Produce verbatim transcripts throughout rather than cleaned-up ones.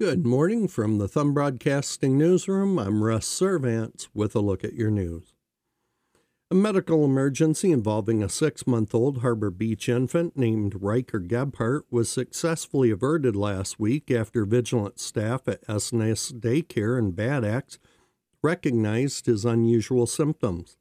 Good morning from the Thumb Broadcasting Newsroom. I'm Russ Servants with a look at your news. A medical emergency involving a six-month-old Harbor Beach infant named Riker Gebhardt was successfully averted last week after vigilant staff at S N S Daycare in Bad Axe recognized his unusual symptoms.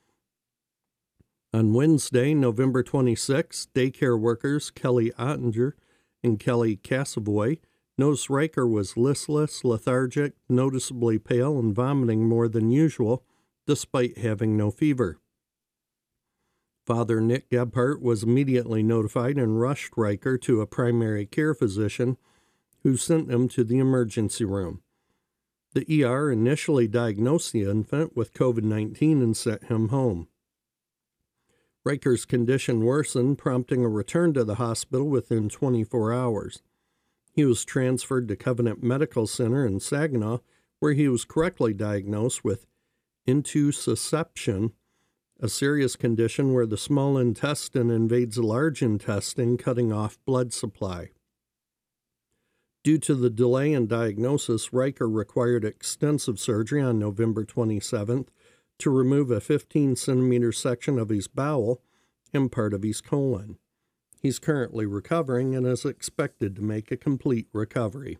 On Wednesday, November twenty-sixth, daycare workers Kelly Ottinger and Kelly Cassavoy noticed Riker was listless, lethargic, noticeably pale, and vomiting more than usual, despite having no fever. Father Nick Gebhardt was immediately notified and rushed Riker to a primary care physician who sent him to the emergency room. The E R initially diagnosed the infant with COVID nineteen and sent him home. Riker's condition worsened, prompting a return to the hospital within twenty-four hours. He was transferred to Covenant Medical Center in Saginaw, where he was correctly diagnosed with intussusception, a serious condition where the small intestine invades the large intestine, cutting off blood supply. Due to the delay in diagnosis, Riker required extensive surgery on November twenty-seventh to remove a fifteen centimeter section of his bowel and part of his colon. He's currently recovering and is expected to make a complete recovery.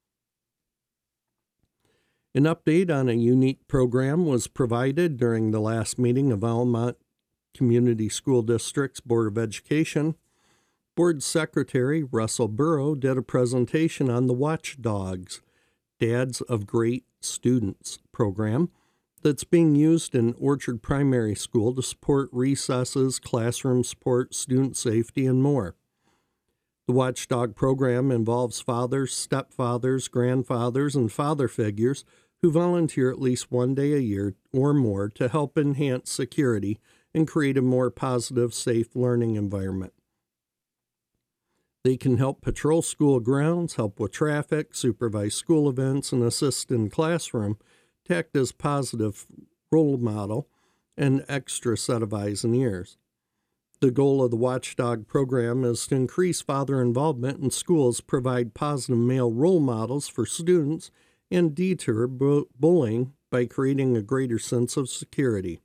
An update on a unique program was provided during the last meeting of Almont Community School District's Board of Education. Board Secretary Russell Burrow did a presentation on the Watchdogs, Dads of Great Students program that's being used in Orchard Primary School to support recesses, classroom support, student safety, and more. The Watchdog program involves fathers, stepfathers, grandfathers, and father figures who volunteer at least one day a year or more to help enhance security and create a more positive, safe learning environment. They can help patrol school grounds, help with traffic, supervise school events, and assist in classroom to act as positive role model and extra set of eyes and ears. The goal of the Watchdog program is to increase father involvement in schools, provide positive male role models for students, and deter bu- bullying by creating a greater sense of security.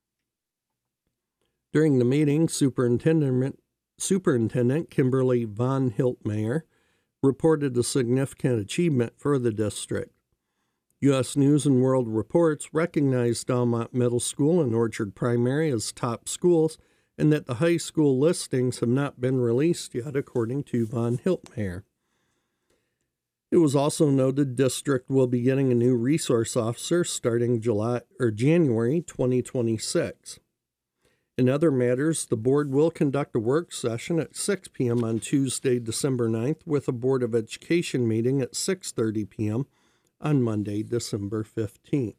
During the meeting, Superintendent, Superintendent Kimberly Von Hiltmeyer reported a significant achievement for the district. U S News and World Reports recognized Almont Middle School and Orchard Primary as top schools, and that the high school listings have not been released yet, according to Von Hiltmeyer. It was also noted district will be getting a new resource officer starting July or January twenty twenty-six. In other matters, the board will conduct a work session at six p.m. on Tuesday, December ninth, with a Board of Education meeting at six thirty p.m. on Monday, December fifteenth.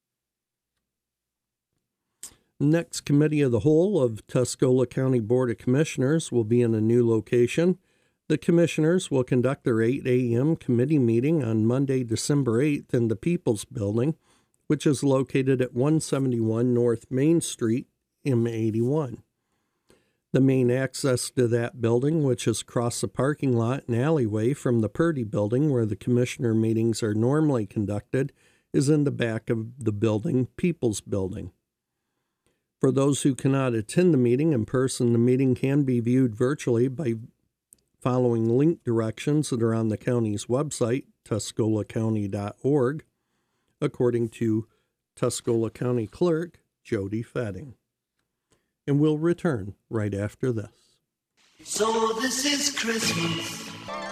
Next Committee of the Whole of Tuscola County Board of Commissioners will be in a new location. The commissioners will conduct their eight a.m. committee meeting on Monday, December eighth in the People's Building, which is located at one seventy-one North Main Street, M eighty-one. The main access to that building, which is across the parking lot and alleyway from the Purdy Building, where the commissioner meetings are normally conducted, is in the back of the building, People's Building. For those who cannot attend the meeting in person, the meeting can be viewed virtually by following link directions that are on the county's website, tuscola county dot org, according to Tuscola County Clerk Jody Fetting. And we'll return right after this. So this is Christmas.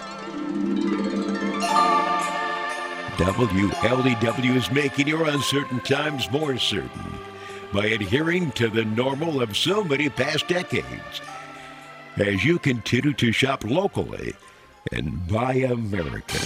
W L E W is making your uncertain times more certain by adhering to the normal of so many past decades. As you continue to shop locally and buy American.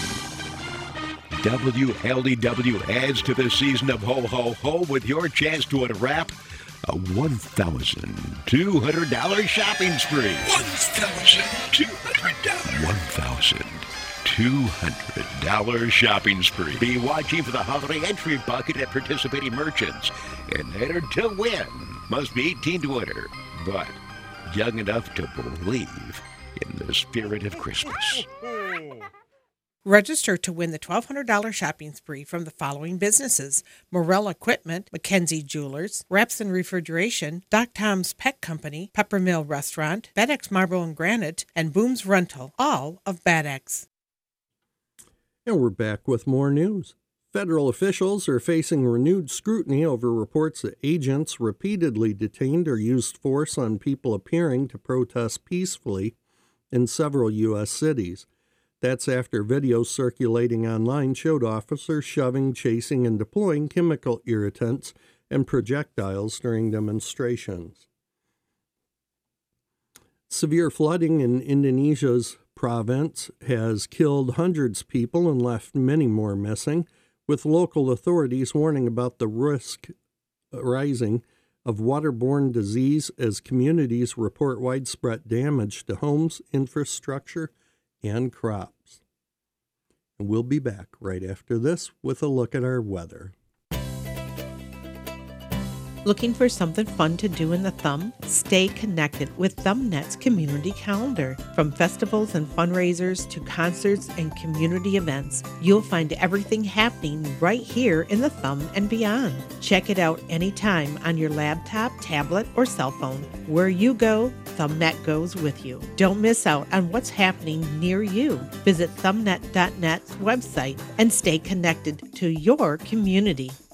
W L E W adds to the season of ho ho ho with your chance to unwrap a one thousand two hundred dollars shopping spree. one thousand two hundred dollars. one thousand two hundred dollars shopping spree. Be watching for the holiday entry bucket at participating merchants. And enter to win. Must be eighteen to enter, but young enough to believe in the spirit of Christmas. Register to win the twelve hundred dollars shopping spree from the following businesses: Morel Equipment, Mackenzie Jewelers, Rapson Refrigeration, Doc Tom's Pet Company, Peppermill Restaurant, Bad X Marble and Granite, and Booms Rental, all of Bad X. And we're back with more news. Federal officials are facing renewed scrutiny over reports that agents repeatedly detained or used force on people appearing to protest peacefully in several U S cities. That's after videos circulating online showed officers shoving, chasing, and deploying chemical irritants and projectiles during demonstrations. Severe flooding in Indonesia's province has killed hundreds of people and left many more missing, with local authorities warning about the risk rising of waterborne disease as communities report widespread damage to homes, infrastructure, and crops. And we'll be back right after this with a look at our weather. Looking for something fun to do in the thumb? Stay connected with ThumbNet's community calendar. From festivals and fundraisers to concerts and community events, you'll find everything happening right here in the thumb and beyond. Check it out anytime on your laptop, tablet, or cell phone. Where you go, ThumbNet goes with you. Don't miss out on what's happening near you. Visit thumbnet dot net's website and stay connected to your community.